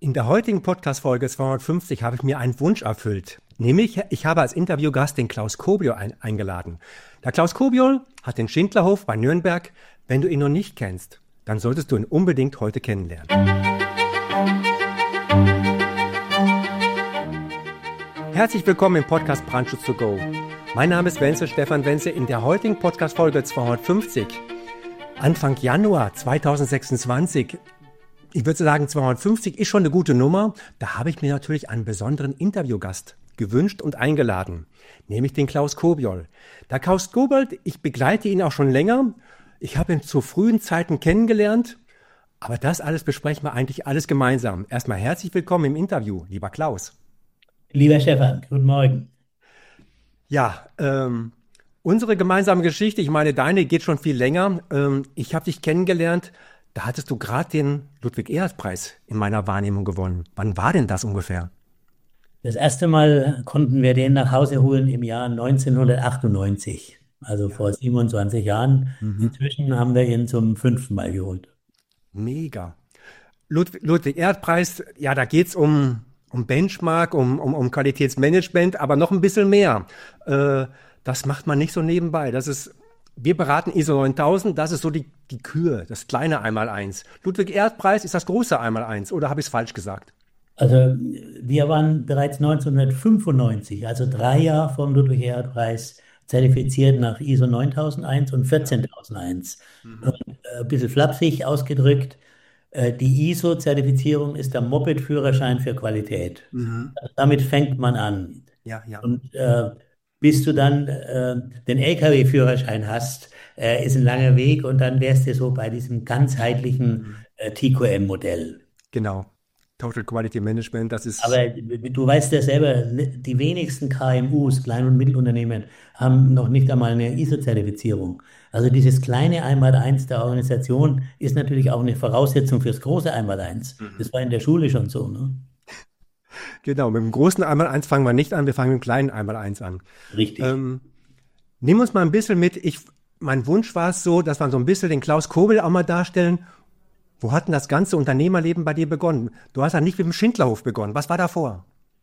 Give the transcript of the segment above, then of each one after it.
In der heutigen Podcast-Folge 250 habe ich mir einen Wunsch erfüllt. Nämlich, ich habe als Interviewgast den Klaus Kobiol eingeladen. Der Klaus Kobiol hat den Schindlerhof bei Nürnberg. Wenn du ihn noch nicht kennst, dann solltest du ihn unbedingt heute kennenlernen. Herzlich willkommen im Podcast Brandschutz to go. Mein Name ist Wenzel, Stefan Wenzel. In der heutigen Podcast-Folge 250, Anfang Januar 2026, ich würde sagen 250 ist schon eine gute Nummer. Da habe ich mir natürlich einen besonderen Interviewgast gewünscht und eingeladen, nämlich den Klaus Kobiol. Der Klaus Kobiol, ich begleite ihn auch schon länger. Ich habe ihn zu frühen Zeiten kennengelernt, aber das alles besprechen wir eigentlich alles gemeinsam. Erstmal herzlich willkommen im Interview, lieber Klaus. Lieber Stefan, guten Morgen. Ja, unsere gemeinsame Geschichte, ich meine, deine geht schon viel länger. Ich habe dich kennengelernt, da hattest du gerade den Ludwig-Erhard-Preis in meiner Wahrnehmung gewonnen. Wann war denn das ungefähr? Das erste Mal konnten wir den nach Hause holen im Jahr 1998, also vor 27 Jahren. Inzwischen haben wir ihn zum 5. Mal geholt. Mega. Ludwig-Erhard-Preis, ja, da geht's um Benchmark, um Qualitätsmanagement, aber noch ein bisschen mehr. Das macht man nicht so nebenbei. Wir beraten ISO 9000, das ist so die Kür, das kleine Einmaleins. Ludwig-Erhard-Preis ist das große Einmaleins, oder habe ich es falsch gesagt? Also wir waren bereits 1995, also 3 Jahre vom Ludwig-Erhard-Preis, zertifiziert nach ISO 9001 und 14001. Und, ein bisschen flapsig ausgedrückt, die ISO-Zertifizierung ist der Moped-Führerschein für Qualität. Also damit fängt man an. Ja. Und bis du dann den LKW-Führerschein hast, ist ein langer Weg und dann wärst du so bei diesem ganzheitlichen TQM-Modell. Genau. Total Quality Management, das ist... Aber du weißt ja selber, die wenigsten KMUs, Klein- und Mittelunternehmen, haben noch nicht einmal eine ISO-Zertifizierung. Also dieses kleine Einmaleins der Organisation ist natürlich auch eine Voraussetzung fürs große Einmaleins. Das war in der Schule schon so, ne? Genau, mit dem großen Einmaleins fangen wir nicht an, wir fangen mit dem kleinen Einmaleins an. Richtig. Nimm uns mal ein bisschen mit. Mein Wunsch war es so, dass wir so ein bisschen den Klaus Kobiol auch mal darstellen. Wo hat denn das ganze Unternehmerleben bei dir begonnen? Du hast ja nicht mit dem Schindlerhof begonnen. Was war davor?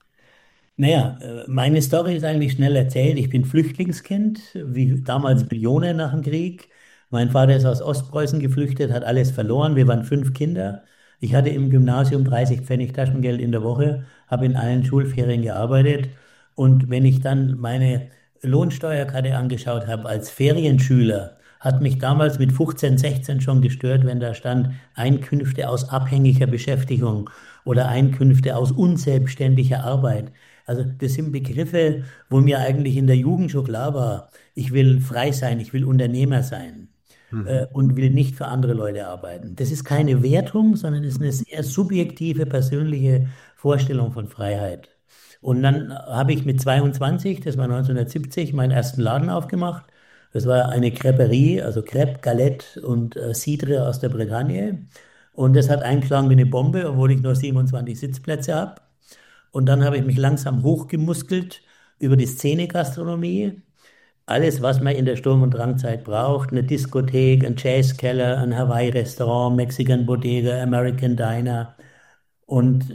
Naja, meine Story ist eigentlich schnell erzählt. Ich bin Flüchtlingskind, wie damals Millionen nach dem Krieg. Mein Vater ist aus Ostpreußen geflüchtet, hat alles verloren. Wir waren 5 Kinder. Ich hatte im Gymnasium 30 Pfennig Taschengeld in der Woche, habe in allen Schulferien gearbeitet. Und wenn ich dann meine Lohnsteuerkarte angeschaut habe als Ferienschüler, hat mich damals mit 15, 16 schon gestört, wenn da stand Einkünfte aus abhängiger Beschäftigung oder Einkünfte aus unselbstständiger Arbeit. Also das sind Begriffe, wo mir eigentlich in der Jugend schon klar war, ich will frei sein, ich will Unternehmer sein und will nicht für andere Leute arbeiten. Das ist keine Wertung, sondern es ist eine sehr subjektive, persönliche Vorstellung von Freiheit. Und dann habe ich mit 22, das war 1970, meinen ersten Laden aufgemacht. Das war eine Crêperie, also Crêpe, Galette und Cidre aus der Bretagne. Und das hat eingeschlagen wie eine Bombe, obwohl ich nur 27 Sitzplätze habe. Und dann habe ich mich langsam hochgemuskelt über die Szene-Gastronomie. Alles, was man in der Sturm- und Drangzeit braucht. Eine Diskothek, ein Jazzkeller, ein Hawaii-Restaurant, Mexican Bodega, American Diner. Und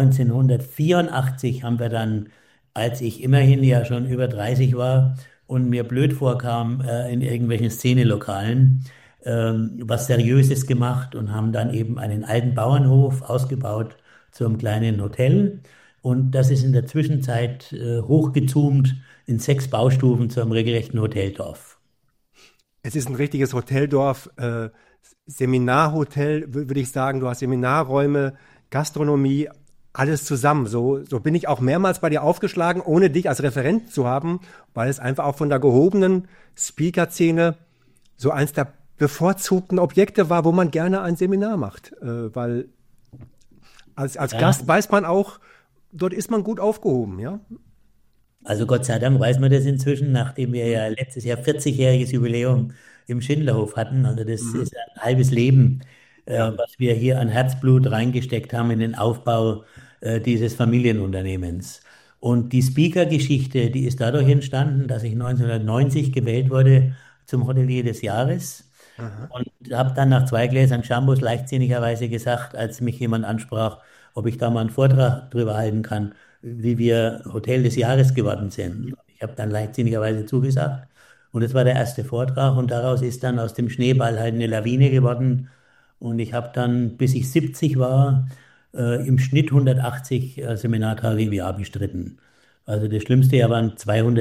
1984 haben wir dann, als ich immerhin ja schon über 30 war und mir blöd vorkam in irgendwelchen Szenelokalen, was Seriöses gemacht und haben dann eben einen alten Bauernhof ausgebaut zu einem kleinen Hotel. Und das ist in der Zwischenzeit hochgezoomt in 6 Baustufen zu einem regelrechten Hoteldorf. Es ist ein richtiges Hoteldorf, Seminarhotel, würde ich sagen. Du hast Seminarräume, Gastronomie, alles zusammen. So bin ich auch mehrmals bei dir aufgeschlagen, ohne dich als Referent zu haben, weil es einfach auch von der gehobenen Speaker-Szene so eins der bevorzugten Objekte war, wo man gerne ein Seminar macht. Weil als Gast weiß man auch, dort ist man gut aufgehoben, ja? Also Gott sei Dank weiß man das inzwischen, nachdem wir ja letztes Jahr 40-jähriges Jubiläum im Schindlerhof hatten. Also das ist ein halbes Leben, was wir hier an Herzblut reingesteckt haben in den Aufbau dieses Familienunternehmens. Und die Speaker-Geschichte, die ist dadurch entstanden, dass ich 1990 gewählt wurde zum Hotelier des Jahres. Und habe dann nach 2 Gläsern Shampoos leichtsinnigerweise gesagt, als mich jemand ansprach, ob ich da mal einen Vortrag drüber halten kann, wie wir Hotel des Jahres geworden sind. Ich habe dann leichtsinnigerweise zugesagt. Und das war der erste Vortrag und daraus ist dann aus dem Schneeball halt eine Lawine geworden. Und ich habe dann, bis ich 70 war, im Schnitt 180 Seminartage im Jahr bestritten. Also das schlimmste Jahr waren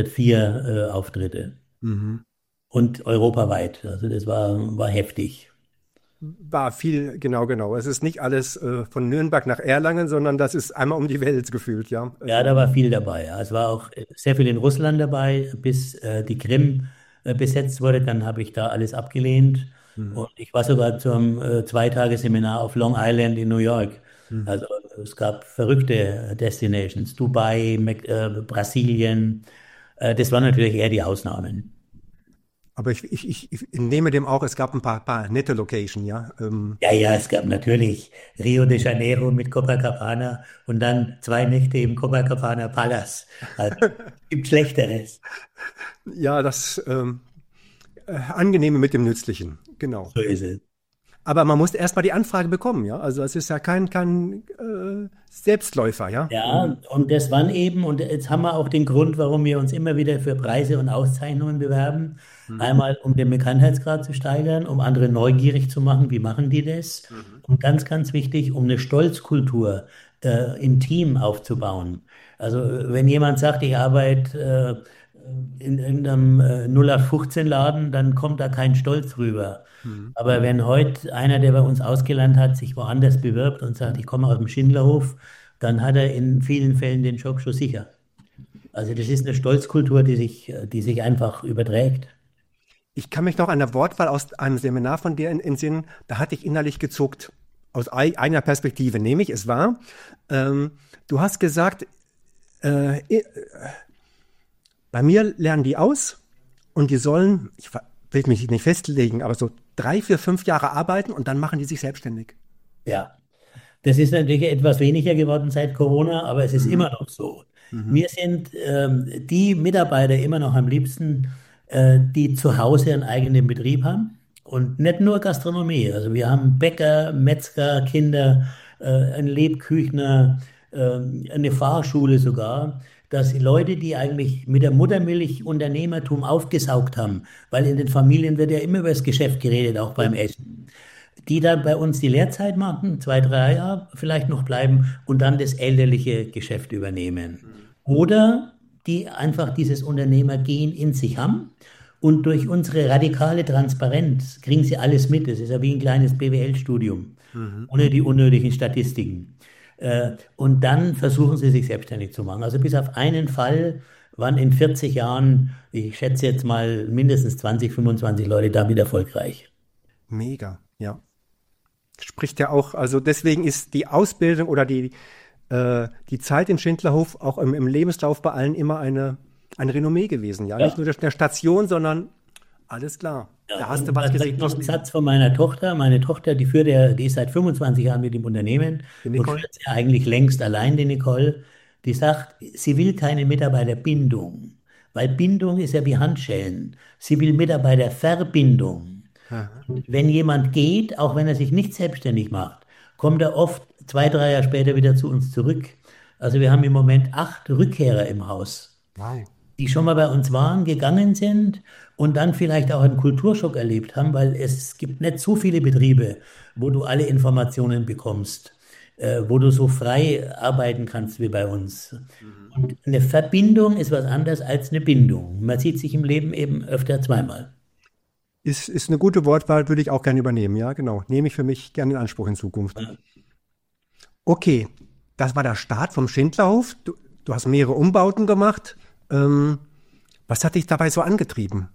204 Auftritte Mhm. und europaweit. Also das war heftig. War viel, genau, genau. Es ist nicht alles von Nürnberg nach Erlangen, sondern das ist einmal um die Welt gefühlt, ja. Ja, da war viel dabei. Ja. Es war auch sehr viel in Russland dabei, bis die Krim besetzt wurde. Dann habe ich da alles abgelehnt. Mhm. Und ich war sogar zum Zweitageseminar auf Long Island in New York. Mhm. Also es gab verrückte Destinations, Dubai, Brasilien. Das waren natürlich eher die Ausnahmen. Aber ich nehme dem auch, es gab ein paar nette Location, ja. Ja, ja, es gab natürlich Rio de Janeiro mit Copacabana und dann 2 Nächte im Copacabana Palace. Also, gibt Schlechteres. Ja, das Angenehme mit dem Nützlichen, genau. So ist es. Aber man muss erst mal die Anfrage bekommen, ja. Also es ist ja kein Selbstläufer, ja. Ja, und das waren eben, und jetzt haben wir auch den Grund, warum wir uns immer wieder für Preise und Auszeichnungen bewerben. Mhm. Einmal, um den Bekanntheitsgrad zu steigern, um andere neugierig zu machen, wie machen die das? Mhm. Und ganz, ganz wichtig, um eine Stolzkultur im Team aufzubauen. Also wenn jemand sagt, ich arbeite in irgendeinem 0815-Laden, dann kommt da kein Stolz rüber. Mhm. Aber wenn heute einer, der bei uns ausgelernt hat, sich woanders bewirbt und sagt, ich komme aus dem Schindlerhof, dann hat er in vielen Fällen den Job schon sicher. Also das ist eine Stolzkultur, die sich einfach überträgt. Ich kann mich noch an der Wortwahl aus einem Seminar von dir in Sinn, da hatte ich innerlich gezuckt. Aus eigener Perspektive, nämlich es war, du hast gesagt, äh, bei mir lernen die aus und die sollen, will mich nicht festlegen, aber so 3, 4, 5 Jahre arbeiten und dann machen die sich selbstständig. Ja, das ist natürlich etwas weniger geworden seit Corona, aber es ist Mhm. immer noch so. Mhm. Mir sind die Mitarbeiter immer noch am liebsten, die zu Hause einen eigenen Betrieb haben und nicht nur Gastronomie. Also wir haben Bäcker, Metzger, Kinder, einen Lebküchner, eine Fahrschule sogar, dass die Leute, die eigentlich mit der Muttermilch Unternehmertum aufgesaugt haben, weil in den Familien wird ja immer über das Geschäft geredet, auch beim Essen, die dann bei uns die Lehrzeit machen, 2, 3 Jahre vielleicht noch bleiben und dann das elterliche Geschäft übernehmen. Oder die einfach dieses Unternehmergehen in sich haben und durch unsere radikale Transparenz kriegen sie alles mit. Das ist ja wie ein kleines BWL-Studium, Mhm. ohne die unnötigen Statistiken. Und dann versuchen sie sich selbstständig zu machen. Also bis auf einen Fall waren in 40 Jahren, ich schätze jetzt mal mindestens 20, 25 Leute damit erfolgreich. Mega, ja. Spricht ja auch, also deswegen ist die Ausbildung oder die Zeit im Schindlerhof auch im Lebenslauf bei allen immer ein Renommee gewesen, ja. Nicht Ja. nur der Station, sondern alles klar. Ja, Da hast du und was da gesehen vielleicht noch fürs ein Leben. Satz von meiner Tochter. Meine Tochter, die ist seit 25 Jahren mit dem Unternehmen Die und Nicole? führt sie eigentlich längst allein, die Nicole. Die sagt, sie will keine Mitarbeiterbindung, weil Bindung ist ja wie Handschellen. Sie will Mitarbeiterverbindung. Aha. Wenn jemand geht, auch wenn er sich nicht selbstständig macht, kommt er oft 2, 3 Jahre später wieder zu uns zurück. Also wir haben im Moment 8 Rückkehrer im Haus, Wow. die schon mal bei uns waren, gegangen sind und dann vielleicht auch einen Kulturschock erlebt haben, weil es gibt nicht so viele Betriebe, wo du alle Informationen bekommst, wo du so frei arbeiten kannst wie bei uns. Mhm. Und eine Verbindung ist was anderes als eine Bindung. Man sieht sich im Leben eben öfter zweimal. Ist eine gute Wortwahl, würde ich auch gerne übernehmen, ja, genau. Nehme ich für mich gerne in Anspruch in Zukunft. Okay, das war der Start vom Schindlerhof. Du hast mehrere Umbauten gemacht. Was hat dich dabei so angetrieben?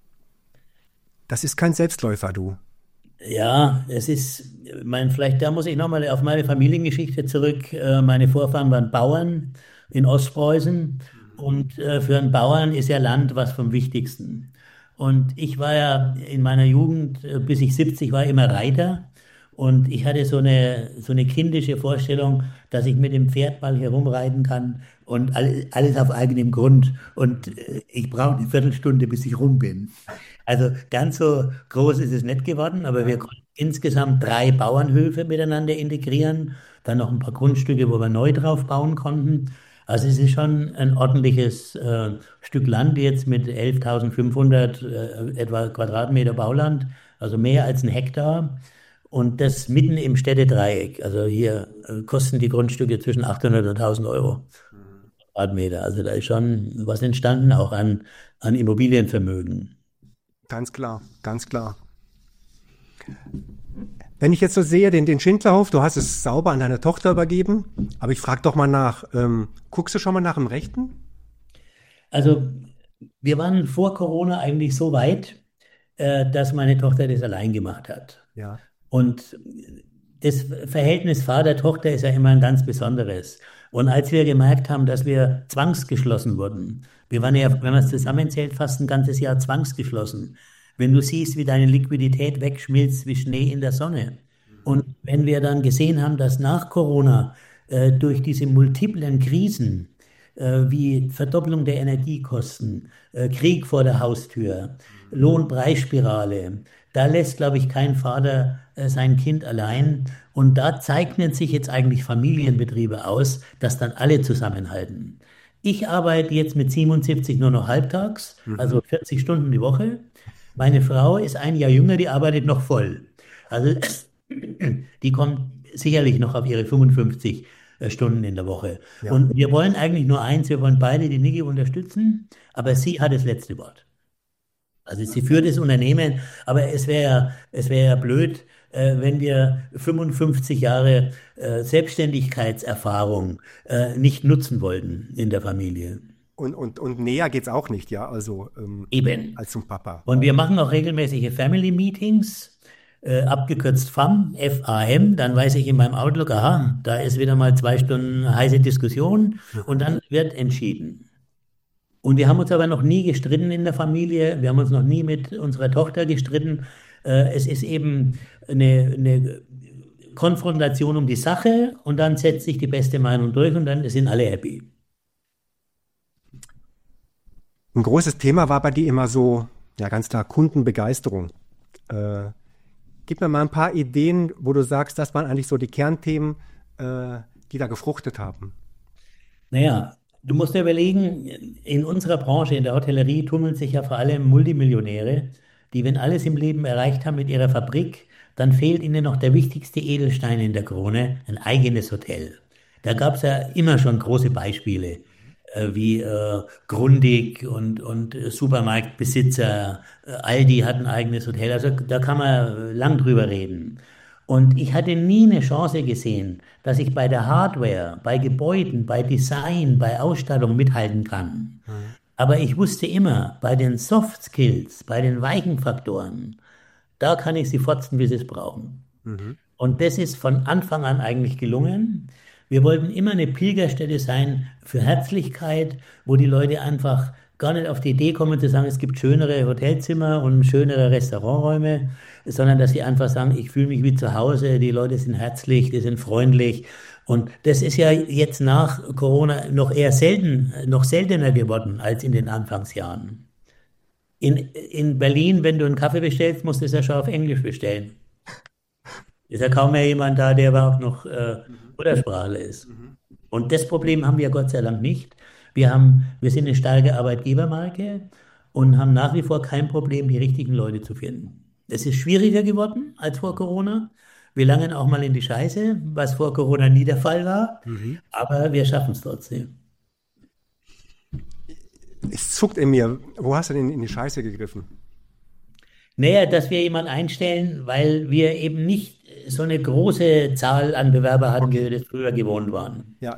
Das ist kein Selbstläufer, du. Ja, vielleicht da muss ich nochmal auf meine Familiengeschichte zurück. Meine Vorfahren waren Bauern in Ostpreußen und für einen Bauern ist ja Land was vom Wichtigsten. Und ich war ja in meiner Jugend, bis ich 70 war, immer Reiter. Und ich hatte so eine kindische Vorstellung, dass ich mit dem Pferd mal herumreiten kann und alles auf eigenem Grund. Und ich brauche eine Viertelstunde, bis ich rum bin. Also ganz so groß ist es nicht geworden, aber wir konnten insgesamt 3 Bauernhöfe miteinander integrieren, dann noch ein paar Grundstücke, wo wir neu drauf bauen konnten. Also es ist schon ein ordentliches Stück Land jetzt mit 11.500 etwa Quadratmeter Bauland, also mehr als ein Hektar. Und das mitten im Städtedreieck. Also hier kosten die Grundstücke zwischen 800 und 1.000 Euro Quadratmeter. Also da ist schon was entstanden, auch an Immobilienvermögen. Ganz klar, ganz klar. Wenn ich jetzt so sehe, den Schindlerhof, du hast es sauber an deine Tochter übergeben, aber ich frage doch mal nach, guckst du schon mal nach dem Rechten? Also wir waren vor Corona eigentlich so weit, dass meine Tochter das allein gemacht hat. Ja. Und das Verhältnis Vater-Tochter ist ja immer ein ganz besonderes. Und als wir gemerkt haben, dass wir zwangsgeschlossen wurden, wir waren ja, wenn man es zusammenzählt, fast ein ganzes Jahr zwangsgeschlossen. Wenn du siehst, wie deine Liquidität wegschmilzt wie Schnee in der Sonne. Und wenn wir dann gesehen haben, dass nach Corona durch diese multiplen Krisen wie Verdopplung der Energiekosten, Krieg vor der Haustür, Lohnpreisspirale, da lässt, glaube ich, kein Vater sein Kind allein. Und da zeichnen sich jetzt eigentlich Familienbetriebe aus, dass dann alle zusammenhalten. Ich arbeite jetzt mit 77 nur noch halbtags, also 40 Stunden die Woche. Meine Frau ist ein Jahr jünger, die arbeitet noch voll. Also die kommt sicherlich noch auf ihre 55 Stunden in der Woche. Ja. Und wir wollen eigentlich nur eins, wir wollen beide die Niki unterstützen, aber sie hat das letzte Wort. Also sie führt das Unternehmen, aber es wäre ja blöd, wenn wir 55 Jahre Selbstständigkeitserfahrung nicht nutzen wollten in der Familie. Und näher geht's auch nicht, ja, also eben als zum Papa. Und wir machen auch regelmäßige Family Meetings, abgekürzt FAM, F-A-M, dann weiß ich in meinem Outlook, aha, da ist wieder mal 2 Stunden heiße Diskussion und dann wird entschieden. Und wir haben uns aber noch nie gestritten in der Familie, wir haben uns noch nie mit unserer Tochter gestritten. Es ist eben eine Konfrontation um die Sache und dann setzt sich die beste Meinung durch und dann sind alle happy. Ein großes Thema war bei dir immer so, ja ganz klar, Kundenbegeisterung. Gib mir mal ein paar Ideen, wo du sagst, das waren eigentlich so die Kernthemen, die da gefruchtet haben. Naja, du musst dir überlegen, in unserer Branche, in der Hotellerie, tummeln sich ja vor allem Multimillionäre, die, wenn alles im Leben erreicht haben mit ihrer Fabrik, dann fehlt ihnen noch der wichtigste Edelstein in der Krone, ein eigenes Hotel. Da gab es ja immer schon große Beispiele, wie Grundig und Supermarktbesitzer, Aldi hat ein eigenes Hotel, also da kann man lang drüber reden. Und ich hatte nie eine Chance gesehen, dass ich bei der Hardware, bei Gebäuden, bei Design, bei Ausstattung mithalten kann. Aber ich wusste immer, bei den Soft Skills, bei den weichen Faktoren, da kann ich sie fotzen, wie sie es brauchen. Und das ist von Anfang an eigentlich gelungen. Wir wollten immer eine Pilgerstätte sein für Herzlichkeit, wo die Leute einfach gar nicht auf die Idee kommen zu sagen, es gibt schönere Hotelzimmer und schönere Restauranträume, sondern dass sie einfach sagen, ich fühle mich wie zu Hause, die Leute sind herzlich, die sind freundlich. Und das ist ja jetzt nach Corona noch seltener geworden als in den Anfangsjahren. In Berlin, wenn du einen Kaffee bestellst, musst du es ja schon auf Englisch bestellen. Ist ja kaum mehr jemand da, der überhaupt noch Muttersprachler ist. Und das Problem haben wir Gott sei Dank nicht. Wir sind eine starke Arbeitgebermarke und haben nach wie vor kein Problem, die richtigen Leute zu finden. Es ist schwieriger geworden als vor Corona. Wir langen auch mal in die Scheiße, was vor Corona nie der Fall war. Aber wir schaffen es trotzdem. Es zuckt in mir. Wo hast du denn in die Scheiße gegriffen? Naja, dass wir jemanden einstellen, weil wir eben nicht so eine große Zahl an Bewerber hatten, wie wir das früher gewohnt waren. Ja.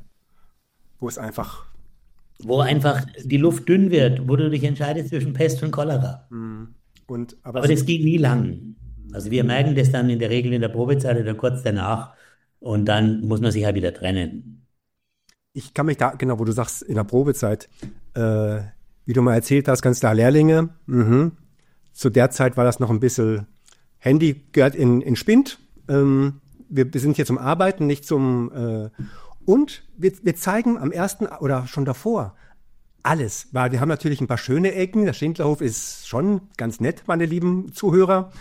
Wo einfach die Luft dünn wird, wo du dich entscheidest zwischen Pest und Cholera. Aber das ging nie lang. Also wir merken das dann in der Regel in der Probezeit oder kurz danach und dann muss man sich halt wieder trennen. Ich kann mich da, genau, wo du sagst, in der Probezeit, wie du mal erzählt hast, ganz klar Lehrlinge. Zu der Zeit war das noch ein bisschen, Handy gehört in Spind. Wir sind hier zum Arbeiten, nicht zum, und wir zeigen am ersten oder schon davor alles. Wir haben natürlich ein paar schöne Ecken. Der Schindlerhof ist schon ganz nett, meine lieben Zuhörer.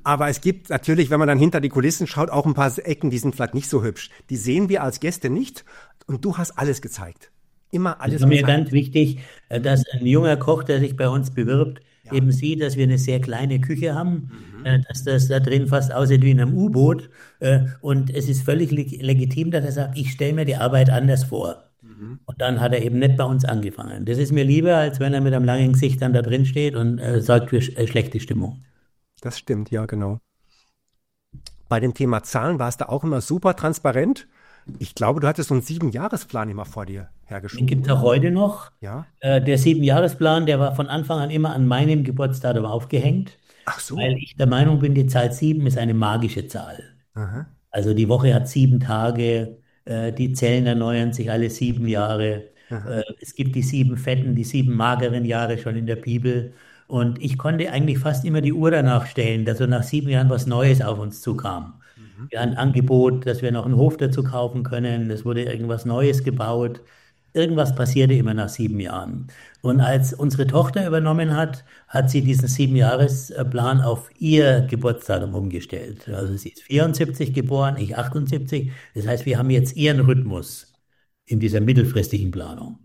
Aber es gibt natürlich, wenn man dann hinter die Kulissen schaut, auch ein paar Ecken, die sind vielleicht nicht so hübsch. Die sehen wir als Gäste nicht und du hast alles gezeigt. Immer Es alles war mir gezeigt. ganz wichtig, dass ein junger Koch, der sich bei uns bewirbt, Ja. eben sieht, dass wir eine sehr kleine Küche haben, Mhm. dass das da drin fast aussieht wie in einem U-Boot. Und es ist völlig legitim, dass er sagt, ich stelle mir die Arbeit anders vor. Mhm. Und dann hat er eben nicht bei uns angefangen. Das ist mir lieber, als wenn er mit einem langen Gesicht dann da drin steht und sorgt für schlechte Stimmung. Das stimmt, ja, genau. Bei dem Thema Zahlen war es da auch immer super transparent. Ich glaube, du hattest so einen 7-Jahresplan immer vor dir Den hergeschoben, gibt es auch oder? heute noch. Ja. Der 7-Jahresplan, der war von Anfang an immer an meinem Geburtsdatum aufgehängt, Ach so. weil ich der Meinung bin, die Zahl 7 ist eine magische Zahl. Aha. Also die Woche hat 7 Tage, die Zellen erneuern sich alle 7 Jahre. Aha. Es gibt die 7 fetten, die 7 mageren Jahre schon in der Bibel. Und ich konnte eigentlich fast immer die Uhr danach stellen, dass so nach 7 Jahren was Neues auf uns zukam. Mhm. Ja, ein Angebot, dass wir noch einen Hof dazu kaufen können. Es wurde irgendwas Neues gebaut. Irgendwas passierte immer nach 7 Jahren. Und als unsere Tochter übernommen hat, hat sie diesen 7-Jahresplan auf ihr Geburtsdatum umgestellt. Also sie ist 74 geboren, ich 78. Das heißt, wir haben jetzt ihren Rhythmus in dieser mittelfristigen Planung.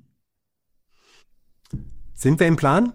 Sind wir im Plan?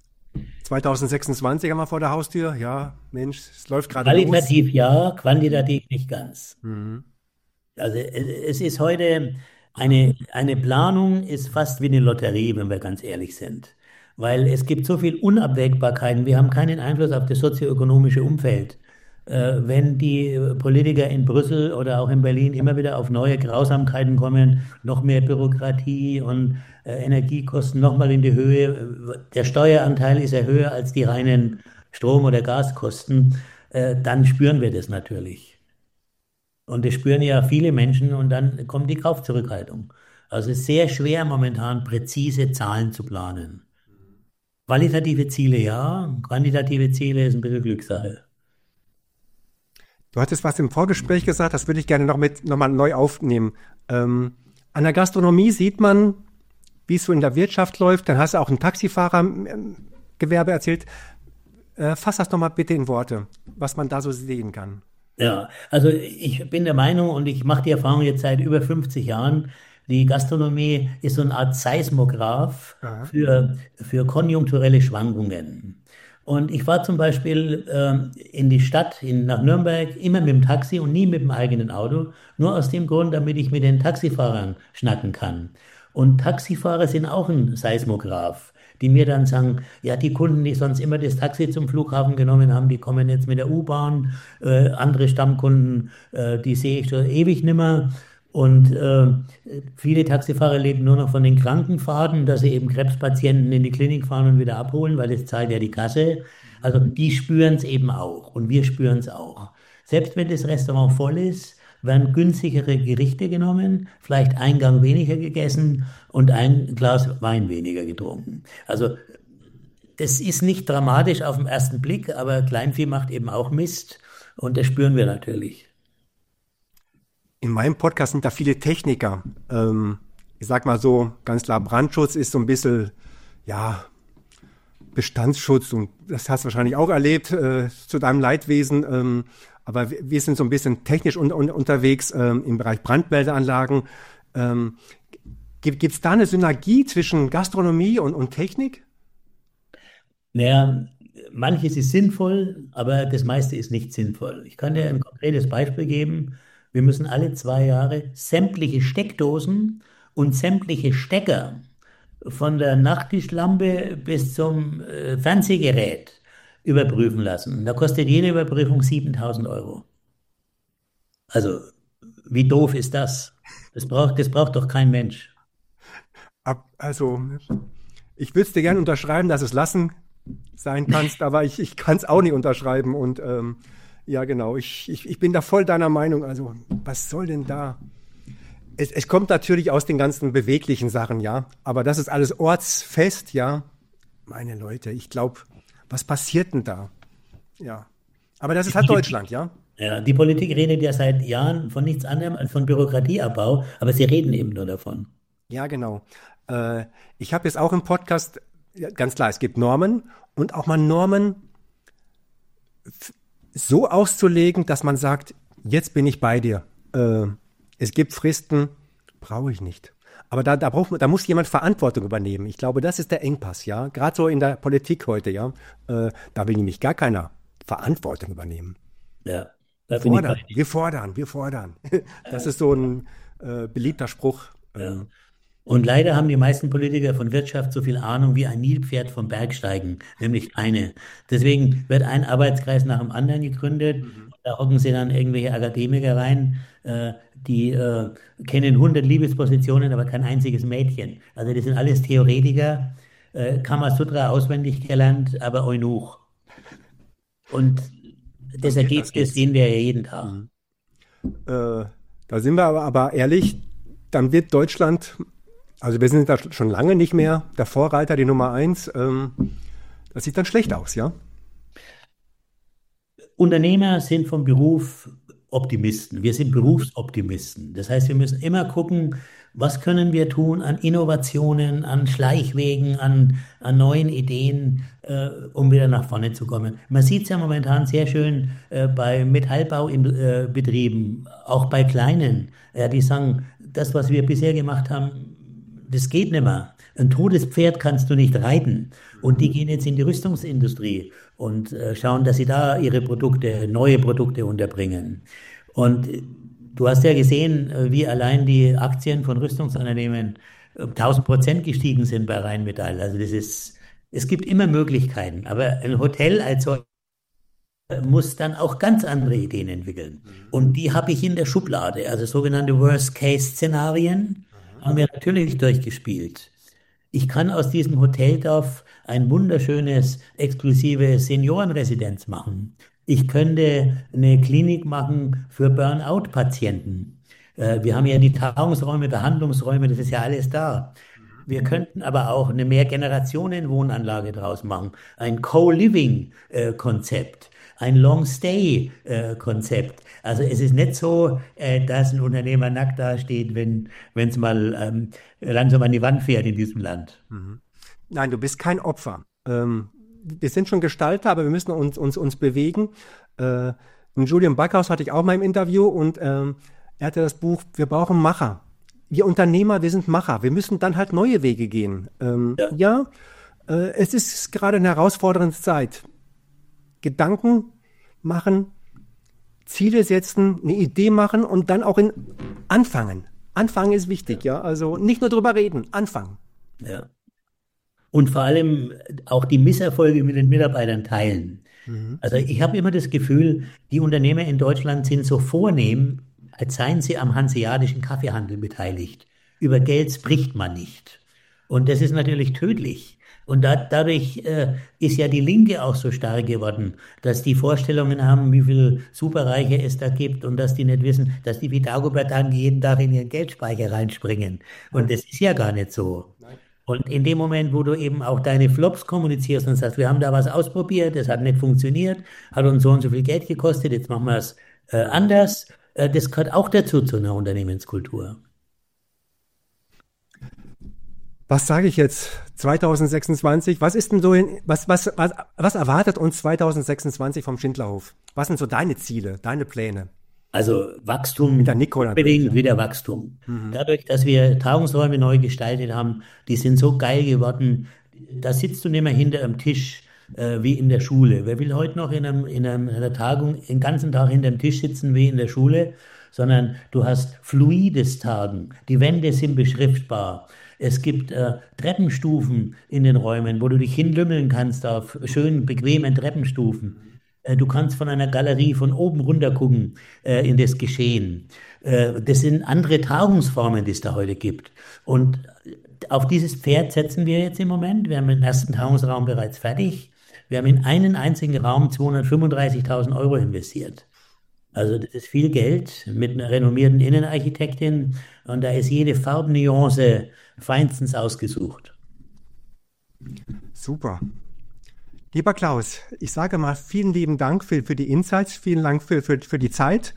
2026 haben wir vor der Haustür. Ja, Mensch, es läuft gerade los. Qualitativ ja, quantitativ nicht ganz. Mhm. Also es ist heute eine Planung ist fast wie eine Lotterie, wenn wir ganz ehrlich sind. Weil es gibt so viel Unabwägbarkeiten. Wir haben keinen Einfluss auf das sozioökonomische Umfeld. Wenn die Politiker in Brüssel oder auch in Berlin immer wieder auf neue Grausamkeiten kommen, noch mehr Bürokratie und Energiekosten nochmal in die Höhe, der Steueranteil ist ja höher als die reinen Strom- oder Gaskosten, dann spüren wir das natürlich. Und das spüren ja viele Menschen und dann kommt die Kaufzurückhaltung. Also es ist sehr schwer momentan präzise Zahlen zu planen. Qualitative Ziele ja, quantitative Ziele ist ein bisschen Glückssache. Du hattest was im Vorgespräch gesagt, das würde ich gerne noch mal neu aufnehmen. An der Gastronomie sieht man, wie es so in der Wirtschaft läuft. Dann hast du auch ein Taxifahrergewerbe erzählt. Fass das noch mal bitte in Worte, was man da so sehen kann. Ja, also ich bin der Meinung und ich mache die Erfahrung jetzt seit über 50 Jahren, die Gastronomie ist so eine Art Seismograph Aha. für konjunkturelle Schwankungen. Und ich war zum Beispiel in die Stadt, nach Nürnberg, immer mit dem Taxi und nie mit dem eigenen Auto, nur aus dem Grund, damit ich mit den Taxifahrern schnacken kann. Und Taxifahrer sind auch ein Seismograph, die mir dann sagen, ja, die Kunden, die sonst immer das Taxi zum Flughafen genommen haben, die kommen jetzt mit der U-Bahn. Andere Stammkunden, die sehe ich schon ewig nimmer. Und viele Taxifahrer leben nur noch von den Krankenfahrten, dass sie eben Krebspatienten in die Klinik fahren und wieder abholen, weil das zahlt ja die Kasse. Also die spüren es eben auch und wir spüren es auch. Selbst wenn das Restaurant voll ist, werden günstigere Gerichte genommen, vielleicht ein Gang weniger gegessen und ein Glas Wein weniger getrunken. Also das ist nicht dramatisch auf den ersten Blick, aber Kleinvieh macht eben auch Mist und das spüren wir natürlich. In meinem Podcast sind da viele Techniker. Ich sag mal so, ganz klar, Brandschutz ist so ein bisschen, ja, Bestandsschutz und das hast du wahrscheinlich auch erlebt zu deinem Leidwesen. Aber wir sind so ein bisschen technisch unterwegs im Bereich Brandmeldeanlagen. Gibt es da eine Synergie zwischen Gastronomie und Technik? Naja, manches ist sinnvoll, aber das meiste ist nicht sinnvoll. Ich kann dir ein konkretes Beispiel geben. Wir müssen alle 2 Jahre sämtliche Steckdosen und sämtliche Stecker von der Nachttischlampe bis zum Fernsehgerät überprüfen lassen. Da kostet jede Überprüfung 7.000 Euro. Also, wie doof ist das? Das braucht doch kein Mensch. Also, ich würde es dir gerne unterschreiben, dass es lassen sein kannst, aber ich kann es auch nicht unterschreiben. Und ja, genau, ich bin da voll deiner Meinung. Also, was soll denn da? Es kommt natürlich aus den ganzen beweglichen Sachen, ja. Aber das ist alles ortsfest, ja. Meine Leute, ich glaube, was passiert denn da? Ja. Aber das ist halt Deutschland, ja. Ja, die Politik redet ja seit Jahren von nichts anderem als von Bürokratieabbau, aber sie reden eben nur davon. Ja, genau. Ich habe jetzt auch im Podcast, ja, ganz klar, es gibt Normen und auch mal Normen so auszulegen, dass man sagt, jetzt bin ich bei dir. Es gibt Fristen, brauche ich nicht. Aber da muss jemand Verantwortung übernehmen. Ich glaube, das ist der Engpass, ja. Gerade so in der Politik heute, ja. Da will nämlich gar keiner Verantwortung übernehmen. Ja, da bin ich bei dir. Wir fordern. Das ist so ein beliebter Spruch. Ja. Und leider haben die meisten Politiker von Wirtschaft so viel Ahnung wie ein Nilpferd vom Bergsteigen, nämlich keine. Deswegen wird ein Arbeitskreis nach dem anderen gegründet. Da hocken sie dann irgendwelche Akademiker rein, die kennen 100 Liebespositionen, aber kein einziges Mädchen. Also das sind alles Theoretiker, Kamasutra auswendig gelernt, aber Eunuch. Und das Ergebnis sehen wir ja jeden Tag. Da sind wir aber ehrlich, dann wird Deutschland, also wir sind da schon lange nicht mehr der Vorreiter, die Nummer 1. Das sieht dann schlecht aus, ja? Unternehmer sind vom Beruf Optimisten. Wir sind Berufsoptimisten. Das heißt, wir müssen immer gucken, was können wir tun an Innovationen, an Schleichwegen, an neuen Ideen, um wieder nach vorne zu kommen. Man sieht es ja momentan sehr schön bei Metallbaubetrieben, auch bei kleinen. Die sagen, das, was wir bisher gemacht haben, das geht nicht mehr. Ein totes Pferd kannst du nicht reiten. Und die gehen jetzt in die Rüstungsindustrie und schauen, dass sie da ihre neue Produkte unterbringen. Und du hast ja gesehen, wie allein die Aktien von Rüstungsunternehmen 1000% gestiegen sind bei Rheinmetall. Also es gibt immer Möglichkeiten. Aber ein Hotel als solches muss dann auch ganz andere Ideen entwickeln. Und die habe ich in der Schublade. Also sogenannte Worst-Case-Szenarien haben wir natürlich durchgespielt. Ich kann aus diesem Hoteldorf ein wunderschönes, exklusive Seniorenresidenz machen. Ich könnte eine Klinik machen für Burnout-Patienten. Wir haben ja die Tagungsräume, Behandlungsräume, das ist ja alles da. Wir könnten aber auch eine Mehrgenerationen-Wohnanlage draus machen. Ein Co-Living-Konzept, ein Long-Stay-Konzept. Also es ist nicht so, dass ein Unternehmer nackt dasteht, wenn es mal langsam an die Wand fährt in diesem Land. Nein, du bist kein Opfer. Wir sind schon Gestalter, aber wir müssen uns bewegen. Julian Backhaus hatte ich auch mal im Interview und er hatte das Buch Wir brauchen Macher. Wir Unternehmer, wir sind Macher. Wir müssen dann halt neue Wege gehen. Es ist gerade eine herausfordernde Zeit. Gedanken machen, Ziele setzen, eine Idee machen und dann auch anfangen. Anfangen ist wichtig, ja. Also nicht nur drüber reden, anfangen. Ja. Und vor allem auch die Misserfolge mit den Mitarbeitern teilen. Also ich habe immer das Gefühl, die Unternehmer in Deutschland sind so vornehm, als seien sie am hanseatischen Kaffeehandel beteiligt. Über Geld spricht man nicht. Und das ist natürlich tödlich. Und dadurch ist ja die Linke auch so stark geworden, dass die Vorstellungen haben, wie viele Superreiche es da gibt und dass die nicht wissen, dass die wie Dagobert jeden Tag in ihren Geldspeicher reinspringen. Und das ist ja gar nicht so. Und in dem Moment, wo du eben auch deine Flops kommunizierst und sagst, wir haben da was ausprobiert, das hat nicht funktioniert, hat uns so und so viel Geld gekostet, jetzt machen wir es anders, das gehört auch dazu zu einer Unternehmenskultur. Was sage ich jetzt? 2026, was ist denn so, was erwartet uns 2026 vom Schindlerhof? Was sind so deine Ziele, deine Pläne? Also Wachstum, Mit der Nico unbedingt wieder Wachstum. Dadurch, dass wir Tagungsräume neu gestaltet haben, die sind so geil geworden, da sitzt du nicht mehr hinter einem Tisch wie in der Schule. Wer will heute noch in einer Tagung den ganzen Tag hinter dem Tisch sitzen wie in der Schule? Sondern du hast fluides Tagen, die Wände sind beschriftbar. Es gibt Treppenstufen in den Räumen, wo du dich hinlümmeln kannst auf schönen, bequemen Treppenstufen. Du kannst von einer Galerie von oben runter gucken in das Geschehen. Das sind andere Tagungsformen, die es da heute gibt. Und auf dieses Pferd setzen wir jetzt im Moment. Wir haben den ersten Tagungsraum bereits fertig. Wir haben in einen einzigen Raum 235.000 Euro investiert. Also das ist viel Geld mit einer renommierten Innenarchitektin und da ist jede Farbnuance feinstens ausgesucht. Super. Lieber Klaus, ich sage mal vielen lieben Dank für die Insights, vielen Dank für die Zeit.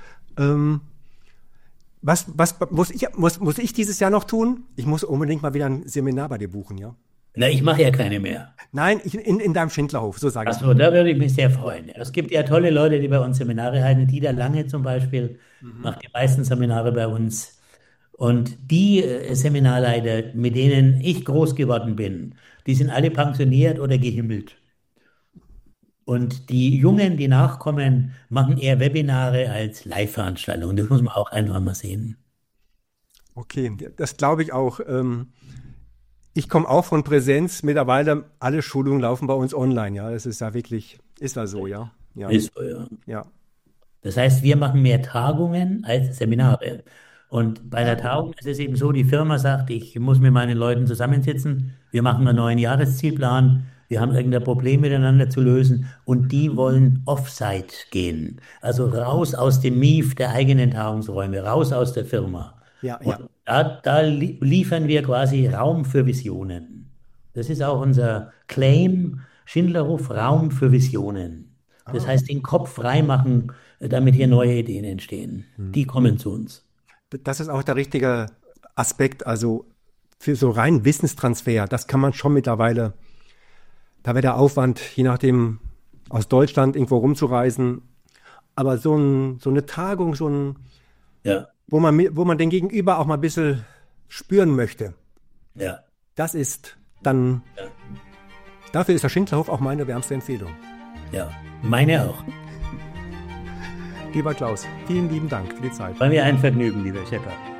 Was muss ich dieses Jahr noch tun? Ich muss unbedingt mal wieder ein Seminar bei dir buchen, ja? Na, ich mache ja keine mehr. Nein, in deinem Schindlerhof, so sage ich. Achso, da würde ich mich sehr freuen. Ja, es gibt ja tolle Leute, die bei uns Seminare halten. Dieter Lange zum Beispiel macht die meisten Seminare bei uns. Und die Seminarleiter, mit denen ich groß geworden bin, die sind alle pensioniert oder gehimmelt. Und die Jungen, die nachkommen, machen eher Webinare als Live-Veranstaltungen. Das muss man auch einfach mal sehen. Okay, das glaube ich auch. Ich komme auch von Präsenz. Mittlerweile alle Schulungen laufen bei uns online. Ja, das ist ja wirklich, ist ja so, ja. Ja, Ist so, ja. ja. Das heißt, wir machen mehr Tagungen als Seminare. Und bei der Tagung ist es eben so, die Firma sagt, ich muss mit meinen Leuten zusammensitzen, wir machen einen neuen Jahreszielplan, wir haben irgendein Problem miteinander zu lösen und die wollen Offsite gehen. Also raus aus dem Mief der eigenen Tagungsräume, raus aus der Firma. Ja, Und ja. da liefern wir quasi Raum für Visionen. Das ist auch unser Claim, Schindlerhof, Raum für Visionen. Das heißt, den Kopf frei machen, damit hier neue Ideen entstehen. Die kommen zu uns. Das ist auch der richtige Aspekt. Also für so rein Wissenstransfer, das kann man schon mittlerweile, da wäre der Aufwand, je nachdem, aus Deutschland irgendwo rumzureisen. Aber so eine Tagung, Ja, wo man den Gegenüber auch mal ein bisschen spüren möchte, ja, das ist dann, ja, dafür ist der Schindlerhof auch meine wärmste Empfehlung. ja. Meine auch. Lieber Klaus, vielen lieben Dank für die Zeit. War mir ein Vergnügen, lieber Shepard.